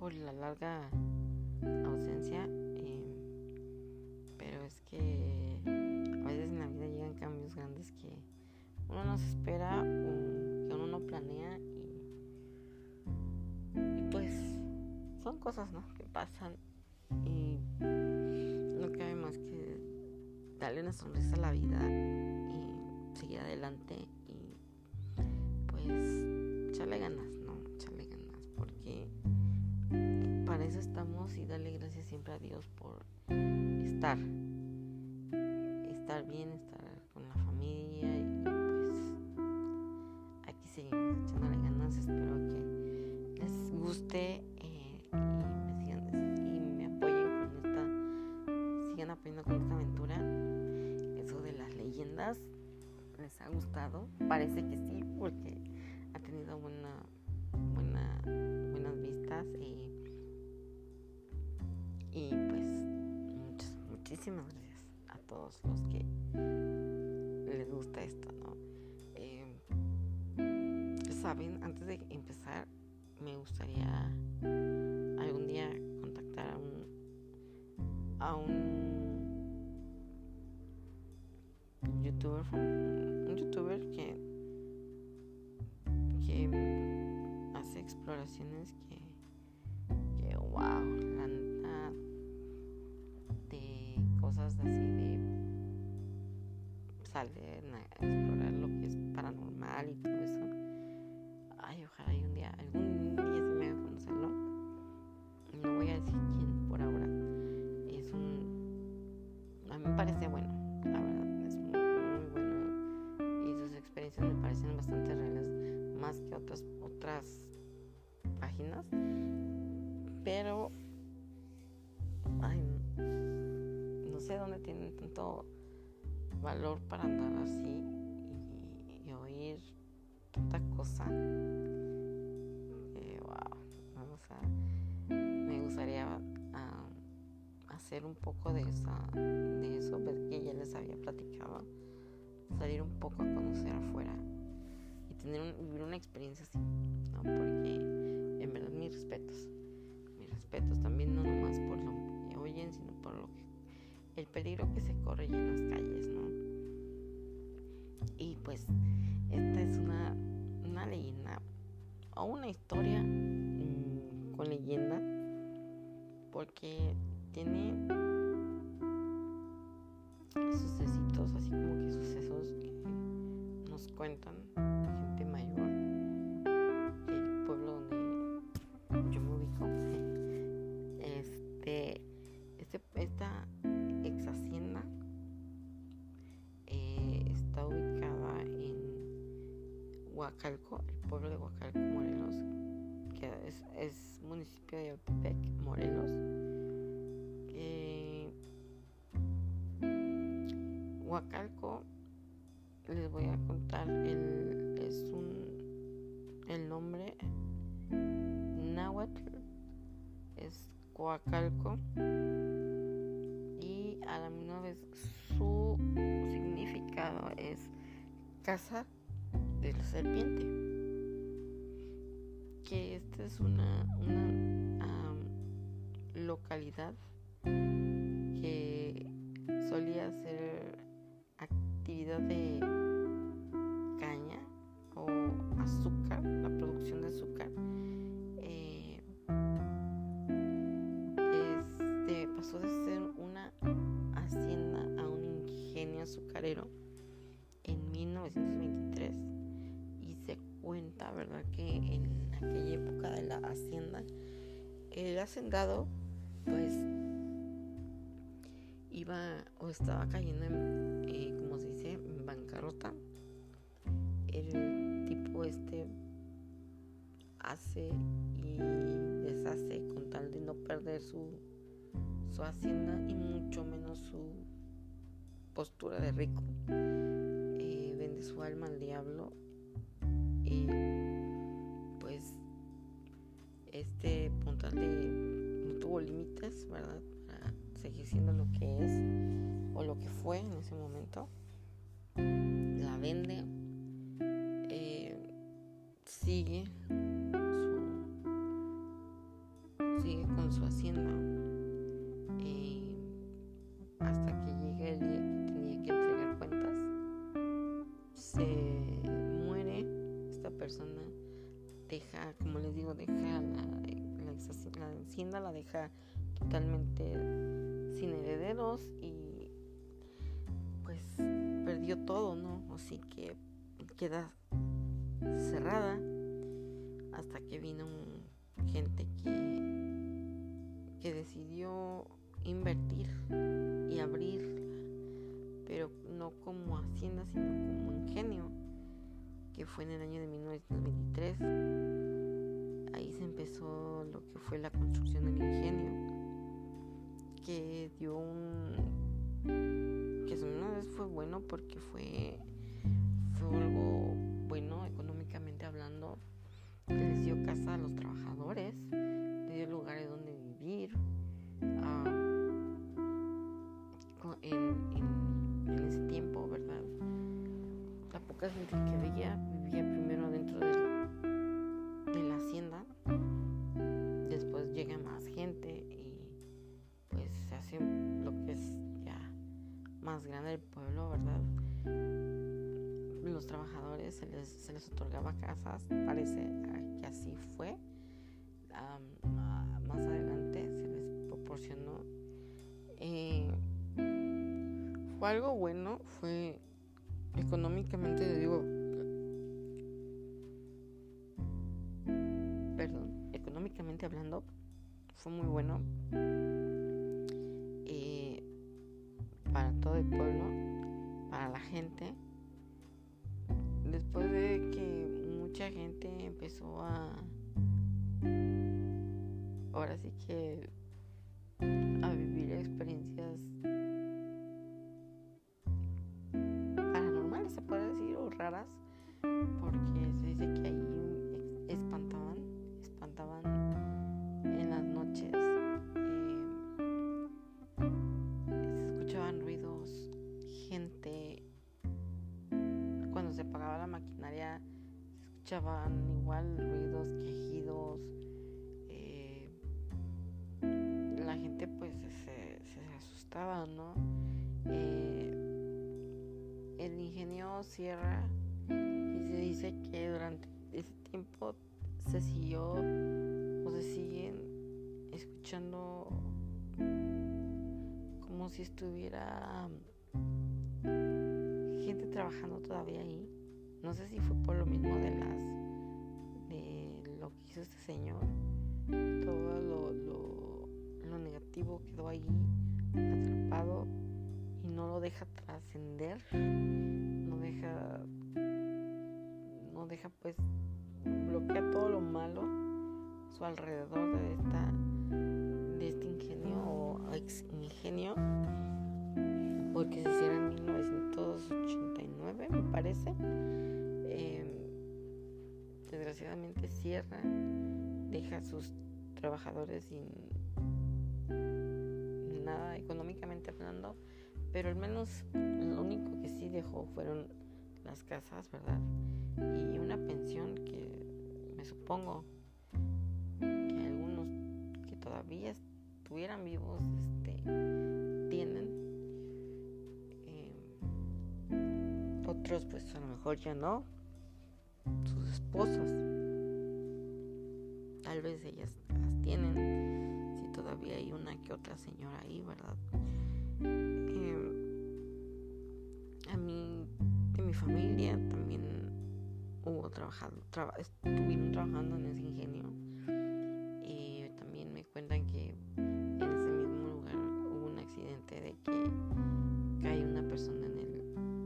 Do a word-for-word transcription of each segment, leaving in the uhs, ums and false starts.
por la larga ausencia, eh, pero es que a veces en la vida llegan cambios grandes que uno no se espera o que uno no planea y, y pues son cosas, ¿no?, que pasan y no cabe más que darle una sonrisa a la vida y seguir adelante y pues echarle ganas, ¿no? Echarle ganas porque para eso estamos y darle gracias siempre a Dios por estar, estar bien, estar con la familia y pues aquí seguimos echándole ganas. Espero que les guste eh, y me sigan y me apoyen con esta, sigan apoyando con esta aventura. Eso de las leyendas les ha gustado, parece que sí, porque ha tenido buena, buena, buenas vistas y Y pues muchas, muchísimas gracias a todos los que les gusta esto, ¿no? Eh, Saben, antes de empezar, me gustaría algún día contactar a un a un youtuber, un youtuber que que hace exploraciones que que wow, la neta, de cosas así de salir a explorar lo que es paranormal y todo eso. Ay, ojalá y un día, algún día se me haga conocerlo. No voy a decir quién por ahora. Es un, a mí me parece bueno, la verdad, es muy, muy bueno y sus experiencias me parecen bastante reales, más que otras otras páginas. Pero ay, no sé dónde tienen tanto valor para andar así y, y oír tanta cosa. Eh, wow, o sea, me gustaría uh, hacer un poco de, esa, de eso, porque ya les había platicado, salir un poco a conocer afuera y tener un, vivir una experiencia así, ¿no? Porque en verdad mis respetos. respetos también, no nomás por lo que oyen, sino por lo que el peligro que se corre en las calles, ¿no? Y pues esta es una una leyenda o una historia mmm, con leyenda, porque tiene sucesitos, así como que sucesos que nos cuentan gente mayor del pueblo donde yo me ubico. Este, este, esta ex hacienda eh, está ubicada en Huacalco, el pueblo de Huacalco, Morelos, que es, es municipio de Yautepec, Morelos. Eh, Huacalco, les voy a contar, el, es un, el nombre náhuatl es Coacalco y a la misma vez su significado es casa de la serpiente, que esta es una, una um, localidad que solía hacer actividad de caña o azúcar, la producción de azúcar. Eh, este pasó de ser una hacienda a un ingenio azucarero en mil novecientos veintitrés, y se cuenta, ¿verdad?, que en aquella época de la hacienda el hacendado pues iba o estaba cayendo en, eh, como se dice, en bancarrota. El tipo este hace y deshace con tal de no perder su, su hacienda y mucho menos su postura de rico. Eh, vende su alma al diablo y pues este puntal de no tuvo límites, ¿verdad?, para seguir siendo lo que es o lo que fue en ese momento. La vende, eh, sigue su, persona deja, como les digo, deja la, la, la hacienda, la deja totalmente sin herederos y pues perdió todo, ¿no? Así que queda cerrada hasta que vino un, gente que, que decidió invertir y abrir, pero no como hacienda, sino como ingenio, que fue en el año de mil novecientos veintitrés. Ahí se empezó lo que fue la construcción del ingenio, que dio un, que una vez fue bueno porque fue fue algo bueno económicamente hablando. Les dio casa a los trabajadores, les dio lugares donde vivir. Uh, en, en, en ese tiempo, ¿verdad? La poca gente que vivía, vivía primero dentro de, de la hacienda, después llega más gente y pues se hace lo que es ya más grande el pueblo, ¿verdad? Los trabajadores se les, se les otorgaba casas, parece que así fue. Um, uh, más adelante se les proporcionó. Eh, fue algo bueno, fue económicamente, digo, perdón, económicamente hablando, fue muy bueno eh, para todo el pueblo, para la gente. Después de que mucha gente empezó a, ahora sí que a vivir experiencias paranormales, se puede decir, o raras, porque se dice que ahí espantaban, espantaban en las noches, eh, se escuchaban ruidos, gente. Cuando se apagaba la maquinaria se escuchaban igual ruidos, quejidos. Eh, la gente pues se, se asustaba, ¿no? Eh, el ingenio cierra y se dice que durante ese tiempo se siguió o se siguen escuchando como si estuviera gente trabajando todavía ahí. No sé si fue por lo mismo de las de lo que hizo este señor. Todo lo, lo, lo negativo quedó ahí atrapado y no lo deja trascender, no deja no deja pues bloquea todo lo malo a su alrededor de esta de este ingenio o ex ingenio, porque se cierra en mil novecientos ochenta y nueve, me parece. Eh, desgraciadamente cierra, deja a sus trabajadores sin nada económicamente hablando, pero al menos lo único que sí dejó fueron las casas, ¿verdad? Y una pensión que me supongo que algunos que todavía estuvieran vivos este, tienen. Otros pues a lo mejor ya no, sus esposas tal vez ellas las tienen, si todavía hay una que otra señora ahí, ¿verdad? Eh, a mí, de mi familia también hubo trabajado, traba, estuvieron trabajando en ese ingenio y también me cuentan que en ese mismo lugar hubo un accidente de que cae una persona en el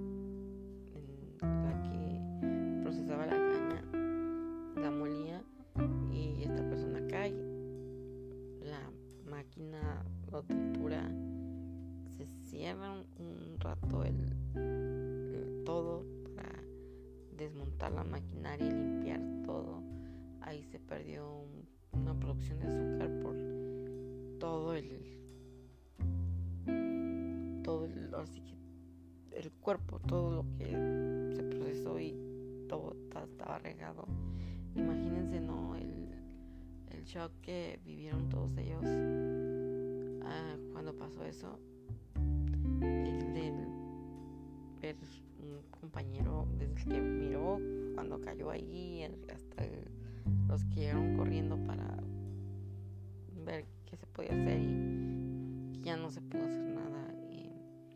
la que procesaba la caña, la molía, y esta persona cae, la máquina lo tritura, se cierra un, un rato el, el todo para desmontar la maquinaria y limpiar todo. Ahí se perdió un, una producción de azúcar por todo el todo el, así que el cuerpo, todo lo que se procesó y todo estaba regado. Imagínense, ¿no? El, el shock que vivieron todos ellos ah, cuando pasó eso. El del ver compañero, desde el que miró cuando cayó ahí hasta el, los que llegaron corriendo para ver qué se podía hacer y ya no se pudo hacer nada. Y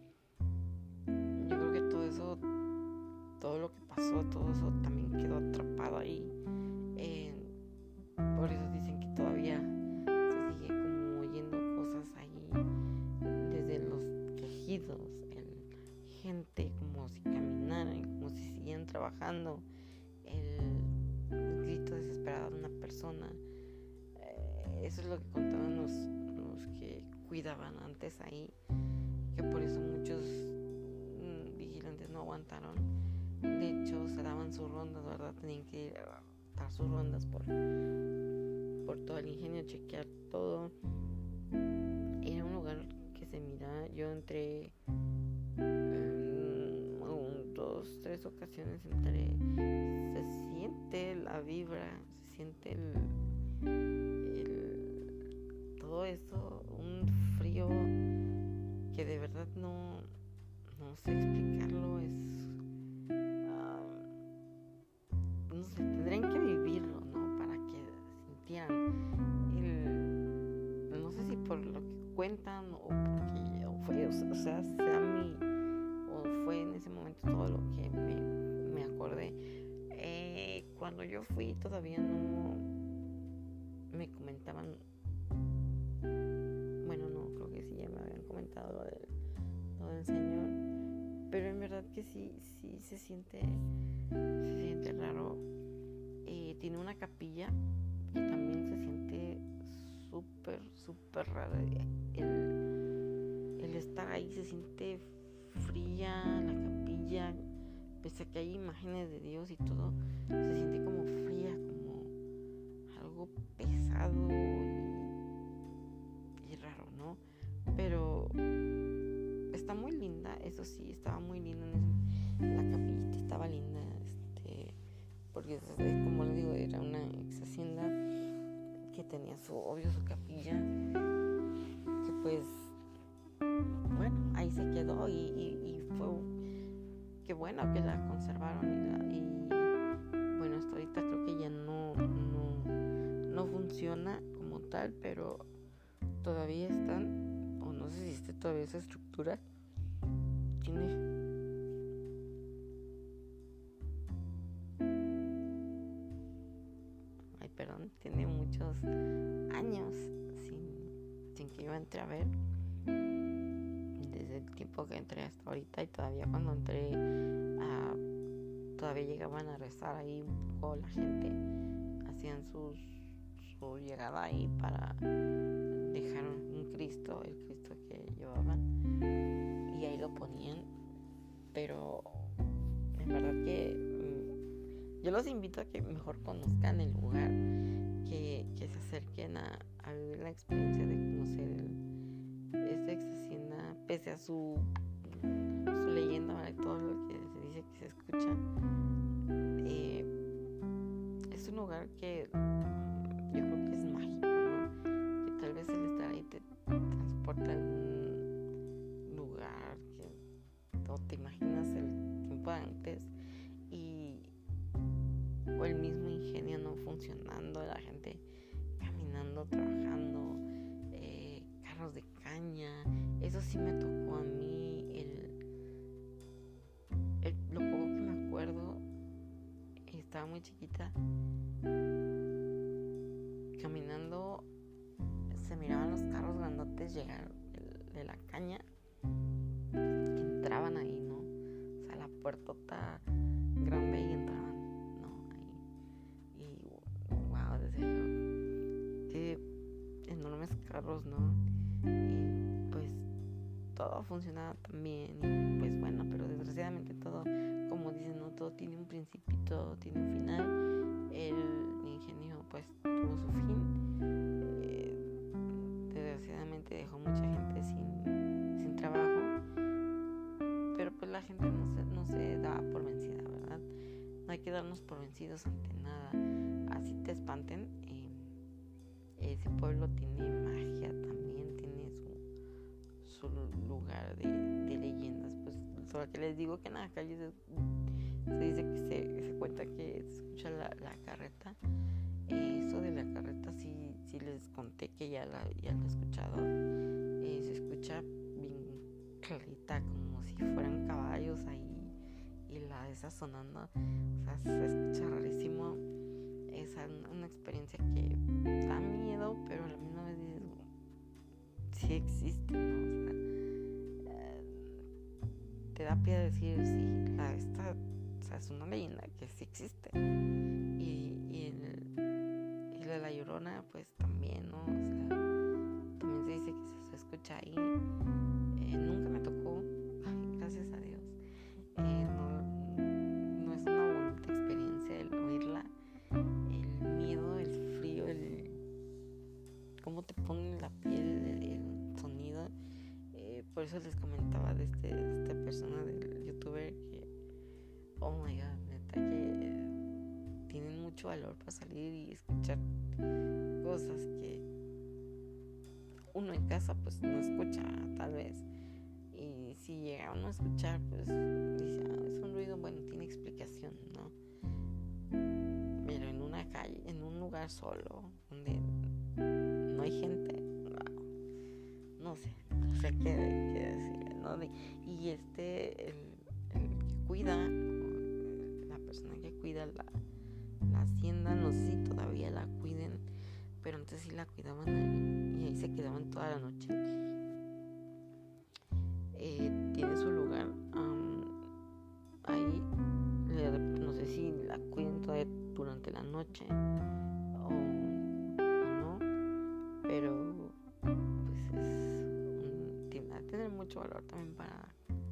yo creo que todo eso, todo lo que pasó, todo eso también quedó atrapado ahí. Eh, por eso dicen que todavía se sigue como oyendo cosas ahí desde los quejidos, el, gente como si caminaran, como si siguieran trabajando, el, el grito desesperado de una persona. Eh, eso es lo que contaban los, los que cuidaban antes ahí, que por eso muchos mmm, vigilantes no aguantaron. De hecho, se daban sus rondas, ¿verdad? Tenían que ir a dar sus rondas por, por todo el ingenio, chequear todo. Era un lugar que se mira, yo entré um, un, dos, tres ocasiones entré, se siente la vibra, se siente el, el todo eso, un frío que de verdad no, no sé explicarlo, es no sé, tendrían que vivirlo, ¿no? Para que sintieran el, no sé si por lo que cuentan o porque o fue, o sea, sea mi, o fue en ese momento todo lo que me, me acordé. Eh, cuando yo fui todavía no me comentaban, bueno, no, creo que sí ya me habían comentado lo del, lo del Señor, pero en verdad que sí, sí se siente, se siente raro. Eh, tiene una capilla que también se siente súper, súper raro. El, el estar ahí se siente fría, la capilla, pese a que hay imágenes de Dios y todo, se siente como fría, como algo pesado y, y raro, ¿no? Pero está muy linda, eso sí, estaba muy linda. La capillita estaba linda, este, porque como les digo, era una ex hacienda que tenía su, obvio, su capilla, que pues, bueno, ahí se quedó y, y, y fue que bueno que la conservaron y, la, y bueno, hasta ahorita creo que ya no, no, no funciona como tal, pero todavía están, o no sé si esté todavía esa estructura, tiene perdón, tiene muchos años sin, sin que yo entre a ver, desde el tiempo que entré hasta ahorita, y todavía cuando entré a, todavía llegaban a rezar ahí un poco la gente, hacían sus, su llegada ahí para dejar un Cristo, el Cristo que llevaban, y ahí lo ponían, pero en verdad que yo los invito a que mejor conozcan el lugar, que, que se acerquen a, a vivir la experiencia de conocer el, esta ex hacienda, pese a su, su leyenda, ¿vale? Todo lo que se dice que se escucha. Eh, es un lugar que yo creo que es mágico, ¿no? Que tal vez el estar ahí te transporta a algún lugar que o te imaginas el tiempo antes y o el mismo ingenio no funcionando, la gente caminando, trabajando, eh, carros de caña. Eso sí me tocó a mí, el, el, lo poco que me acuerdo, estaba muy chiquita, caminando, se miraban los carros grandotes llegar de la caña, que entraban ahí, ¿no? O sea, la puertota grande y entraban. Enormes carros, ¿no? Y pues todo funcionaba tan bien y pues bueno, pero desgraciadamente todo, como dicen, no, todo tiene un principio y todo tiene un final. El ingenio pues tuvo su fin, eh, desgraciadamente dejó mucha gente sin, sin trabajo, pero pues la gente no se, no se da por vencida, ¿verdad? No hay que darnos por vencidos ante nada, así te espanten. eh, Ese pueblo tiene magia también, tiene su, su lugar de, de leyendas, pues solo que les digo que en la calle se, se dice que se, se cuenta que se escucha la, la carreta. Eh, eso de la carreta sí, sí les conté que ya la, ya la he escuchado. Eh, se escucha bien clarita, como si fueran caballos ahí, y la esa sonando, o sea, se escucha rarísimo. Es una experiencia que da miedo, pero a la misma vez dices, sí existe, ¿no? O sea, eh, te da pie de decir, sí, la, esta, o sea, es una leyenda que sí existe. Y, y, el, y la, la Llorona, pues también, ¿no? O sea, también se dice que se, se escucha ahí. Eh, nunca me tocó, ay, gracias a Dios. Eh, no, no es una bonita experiencia el oírla. El miedo, el frío, el cómo te pone en la piel el, el sonido. Eh, por eso les comentaba de, este, de esta persona, del youtuber, que oh my god, neta que tienen mucho valor para salir y escuchar cosas que uno en casa pues no escucha, tal vez. Y si llega uno a escuchar, pues dice, ah, es un ruido, bueno, tiene explicación, ¿no? Pero en una calle, en un lugar solo, donde no hay gente, no, no sé, no sé qué, qué decir, ¿no? Y este, el, el que cuida, la persona que cuida la, la hacienda, no sé si todavía la cuiden, pero antes sí la cuidaban ahí, y ahí se quedaban toda la noche. Eh, tiene su lugar um, ahí, no sé si la cuiden todavía durante la noche o, o no, pero pues es un, tiene que tener mucho valor también para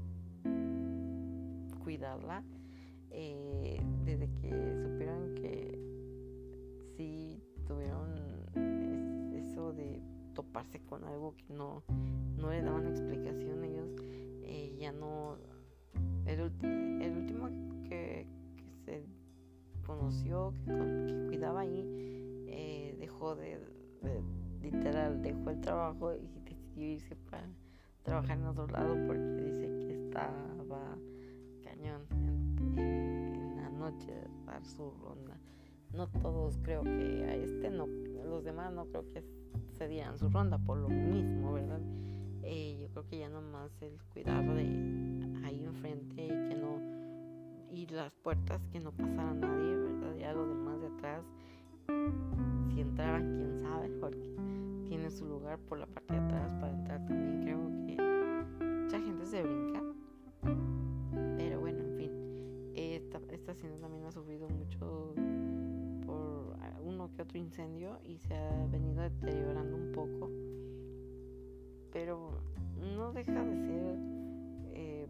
cuidarla. Eh, desde que supieron que sí tuvieron es, eso de toparse con algo que no, no le daban explicación ellos, eh, ya no, el, el último que, que se conoció, que, con, que cuidaba ahí, eh, dejó de, de, literal, dejó el trabajo y decidió irse para trabajar en otro lado porque dice que estaba cañón en, en, en la noche dar su ronda. No todos, creo que a este no, los demás no creo que se dieran su ronda por lo mismo, ¿verdad? Eh, yo creo que ya nomás el cuidado de ahí enfrente y que no, y las puertas, que no pasara nadie, ¿verdad? Ya lo demás de atrás, si entraban, quién sabe, porque tiene su lugar por la parte de atrás para entrar también. Creo que mucha gente se brinca, pero bueno, en fin, esta, esta hacienda también ha sufrido mucho por uno que otro incendio y se ha venido deteriorando un poco, pero no deja de ser eh,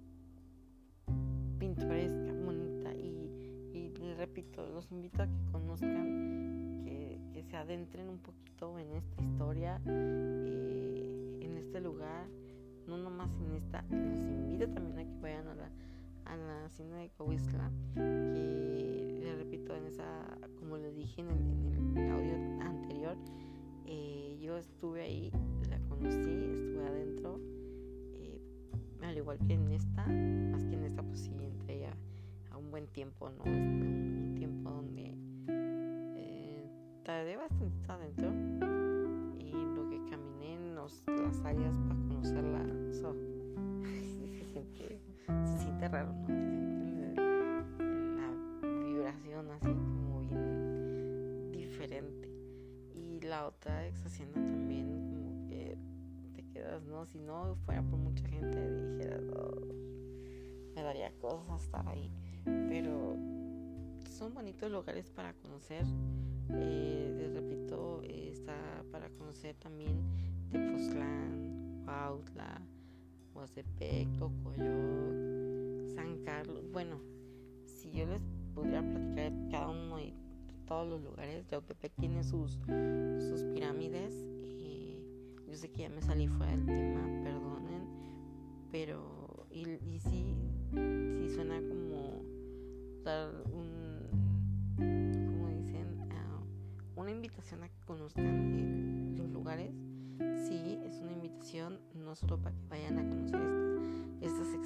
pintoresca, bonita, y, y les repito, los invito a que conozcan, que, que se adentren un poquito en esta historia, eh, en este lugar, no nomás en esta. Les invito también a que vayan a la, a la hacienda de Coahuistla, que les repito, en esa, como les dije en el, en el audio anterior, eh, yo estuve ahí, la conocí, estuve adentro, eh, al igual que en esta, más que en esta, pues sí entré a, a un buen tiempo, ¿no? Un, un tiempo donde eh, tardé bastante adentro, y lo que caminé en los, las áreas para conocerla, so, se, siente, se siente raro, ¿no? Se siente la, la vibración así como bien diferente. Y la otra ex hacienda también, como que te quedas, ¿no? Si no fuera por mucha gente, dijeras, oh, me daría cosas estar ahí. Pero son bonitos lugares para conocer. Eh, les repito, eh, está para conocer también Tepoztlán, Cuautla, Huastepec, Tocoyoc, San Carlos. Bueno, si yo les pudiera platicar de cada uno de todos los lugares, Yautepec tiene sus, sus pirámides. Eh, yo sé que ya me salí fuera del tema, perdonen, pero y, y sí, sí suena como dar un, como dicen, uh, una invitación a que conozcan el, los lugares. Sí, es una invitación no solo para que vayan a conocer estas, estas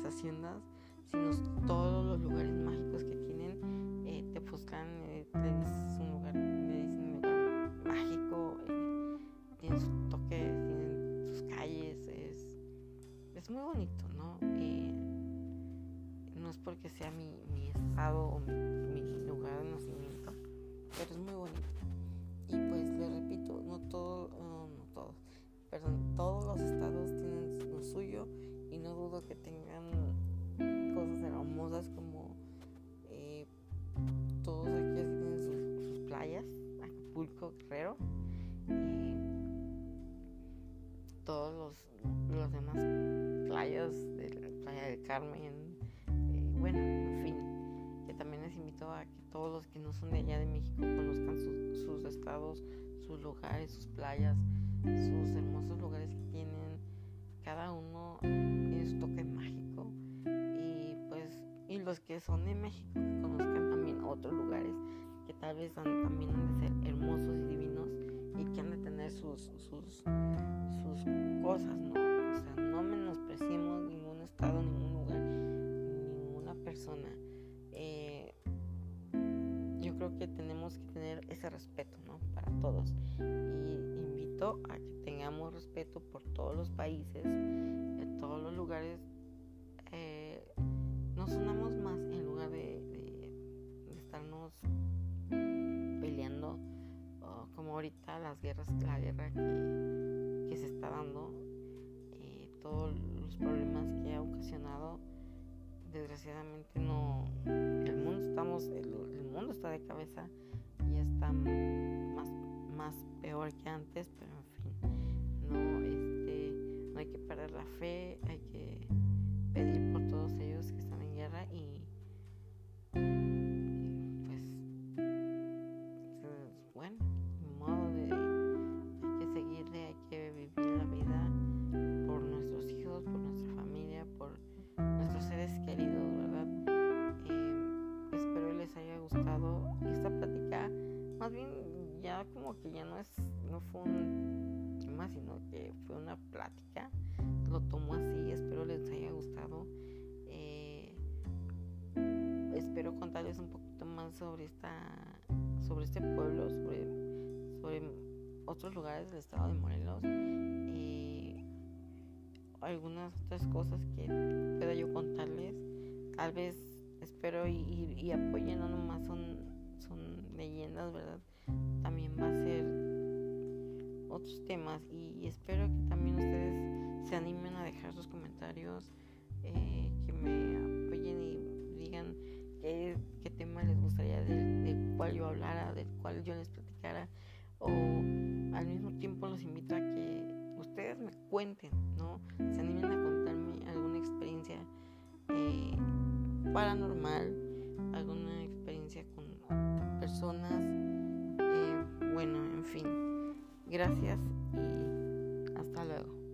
haciendas, sino todos los lugares mágicos que tienen. eh, Tepoztlán eh, le dices un lugar, le dicen un lugar mágico, eh, tiene su toque, tienen sus calles, es, es muy bonito, ¿no? Eh, no es porque sea mi, mi estado o mi, mi lugar de nacimiento, pero es muy bonito. Y pues le repito, no todo, uh, no todos, perdón, todos los estados tienen lo suyo, y no dudo que tengan cosas hermosas como eh, todos aquí tienen sus, sus playas, Acapulco, Guerrero, eh, todos los, los demás playas de la playa del Carmen, eh, bueno, en fin, que también les invito a que todos los que no son de allá de México conozcan sus, sus estados, sus lugares, sus playas, sus hermosos lugares que tienen. Cada uno tiene su toque mágico, y pues y los que son de México que conozcan también otros lugares que tal vez han, también han de ser hermosos y divinos, y que han de tener sus sus sus cosas, ¿no? O sea, no menospreciemos ningún estado, ningún lugar, ninguna persona. Eh, yo creo que tenemos que tener ese respeto, ¿no? Para todos. Y invito a que tengamos respeto por todos los países, en todos los lugares. Eh, nos unamos más en lugar de, de, de estarnos peleando, oh, como ahorita las guerras, la guerra que, que se está dando, eh, todos los problemas que ha ocasionado. Desgraciadamente no, el mundo estamos, el, el mundo está de cabeza y está más, más peor que antes, pero en fin, no, este, no hay que perder la fe, hay que pedir por todos ellos que están en guerra, y pues, bueno, ni modo de, hay que seguirle, hay que vivir la vida por nuestros hijos, por nuestra familia, por nuestros seres queridos, ¿verdad? Eh, espero les haya gustado esta plática. Más bien, ya como que ya no es, no fue un tema, sino que fue una plática. Lo tomo así. Espero les haya gustado. Eh, espero contarles un poquito más sobre esta, sobre este pueblo, sobre, sobre otros lugares del estado de Morelos. Eh, algunas otras cosas que pueda yo contarles, tal vez espero y, y, y apoyen, no nomás son, son leyendas, ¿verdad? También va a ser otros temas, y, y espero que también ustedes se animen a dejar sus comentarios, eh, que me apoyen y digan qué, qué tema les gustaría del, del cual yo hablara, del cual yo les platicara, o al mismo tiempo los invito a que ustedes me cuenten, ¿no? Se animen a contarme alguna experiencia eh, paranormal, alguna experiencia con personas, eh, bueno, en fin. Gracias y hasta luego.